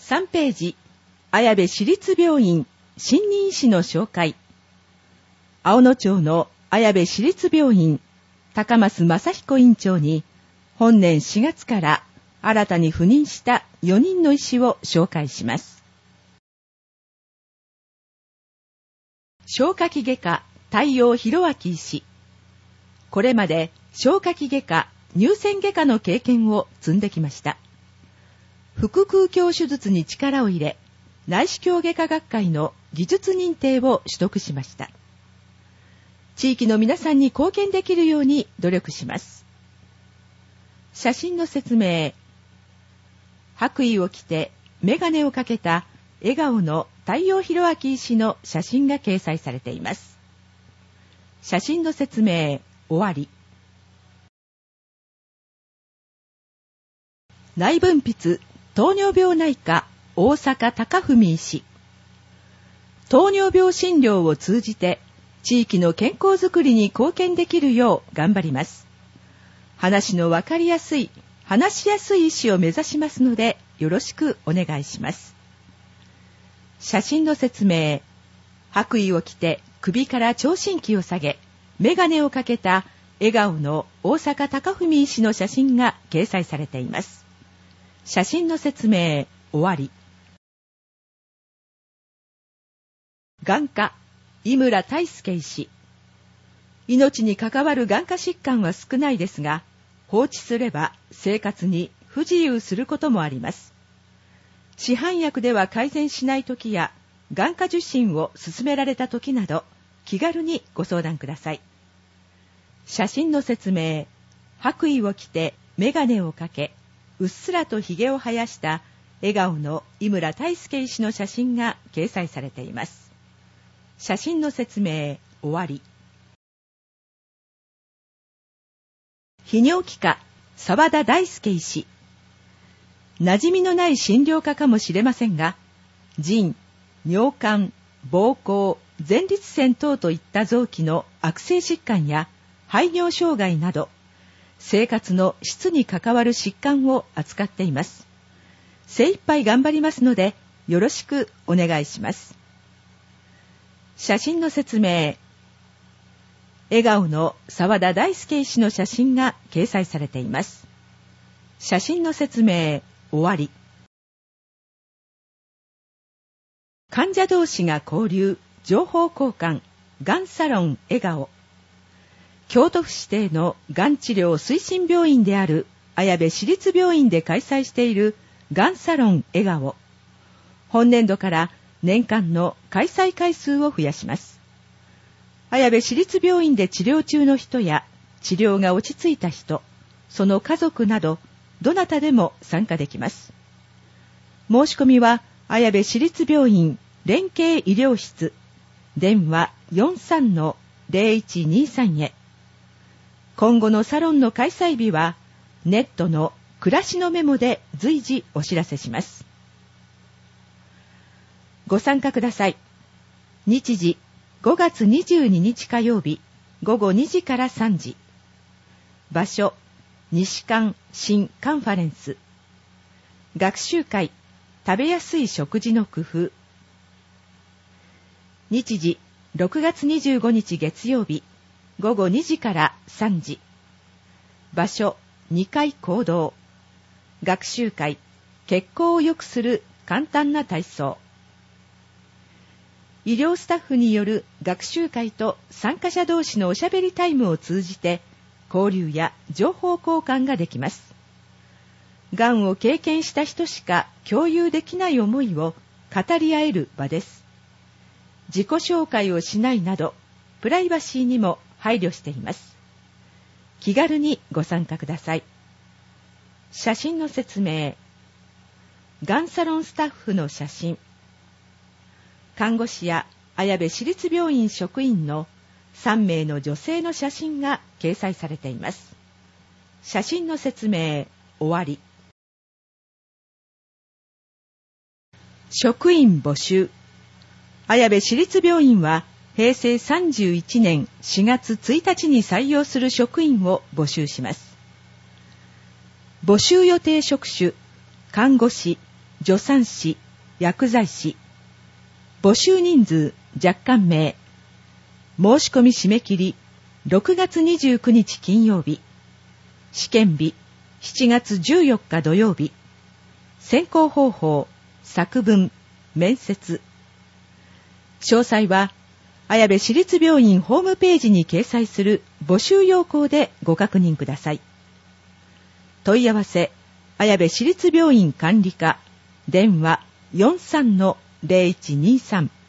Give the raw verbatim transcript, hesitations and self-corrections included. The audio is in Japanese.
さんページ、綾部市立病院新任医師の紹介。青野町の綾部市立病院高増正彦院長に本年しがつから新たに赴任したよにんの医師を紹介します。消化器外科太陽弘明医師。これまで消化器外科、乳腺外科の経験を積んできました。腹腔鏡手術に力を入れ、内視鏡外科学会の技術認定を取得しました。地域の皆さんに貢献できるように努力します。写真の説明。白衣を着てメガネをかけた笑顔の太陽弘明医師の写真が掲載されています。写真の説明終わり。内分泌糖尿病内科大阪貴文医師。糖尿病診療を通じて地域の健康づくりに貢献できるよう頑張ります。話のわかりやすい、話しやすい医師を目指しますのでよろしくお願いします。写真の説明。白衣を着て首から聴診器を下げ、メガネをかけた笑顔の大阪貴文医師の写真が掲載されています。写真の説明終わり。眼科井村大輔医師。命に関わる眼科疾患は少ないですが、放置すれば生活に不自由することもあります。市販薬では改善しないときや、眼科受診を勧められたときなど、気軽にご相談ください。写真の説明。白衣を着てメガネをかけ、うっすらとひげを生やした笑顔の井村大輔医師の写真が掲載されています。写真の説明終わり。泌尿器科沢田大輔医師。馴染みのない診療科かもしれませんが、腎、尿管、膀胱、前立腺等といった臓器の悪性疾患や排尿障害など、生活の質に関わる疾患を扱っています。精一杯頑張りますので、よろしくお願いします。写真の説明。笑顔の沢田大輔医師の写真が掲載されています。写真の説明終わり。患者同士が交流、情報交換、がんサロン笑顔。京都府指定のがん治療推進病院である綾部市立病院で開催しているがんサロン笑顔。本年度から年間の開催回数を増やします。綾部市立病院で治療中の人や治療が落ち着いた人、その家族など、どなたでも参加できます。申し込みは綾部市立病院連携医療室、電話 よんさんのゼロいちにさん へ。今後のサロンの開催日はネットの暮らしのメモで随時お知らせします。ご参加ください。日時ごがつにじゅうににち火曜日ごごにじからさんじ。場所西館新カンファレンス。学習会食べやすい食事の工夫。日時ろくがつにじゅうごにち月曜日ごごにじからさんじ。場所にかい講堂。学習会血行を良くする簡単な体操。医療スタッフによる学習会と参加者同士のおしゃべりタイムを通じて交流や情報交換ができます。がんを経験した人しか共有できない思いを語り合える場です。自己紹介をしないなど、プライバシーにも配慮しています。気軽にご参加ください。写真の説明。がんサロンスタッフの写真。看護師や綾部市立病院職員のさんめいの女性の写真が掲載されています。写真の説明終わり。職員募集。綾部市立病院は平成さんじゅういちねんしがつついたちに採用する職員を募集します。募集予定職種、看護師、 助産師、薬剤師。募集人数若干名。申し込み締め切りろくがつにじゅうくにち金曜日。試験日しちがつじゅうよっか土曜日。選考方法、作文、面接。詳細は綾部市立病院ホームページに掲載する募集要項でご確認ください。問い合わせ綾部市立病院管理課、電話 よんさんのゼロいちにさん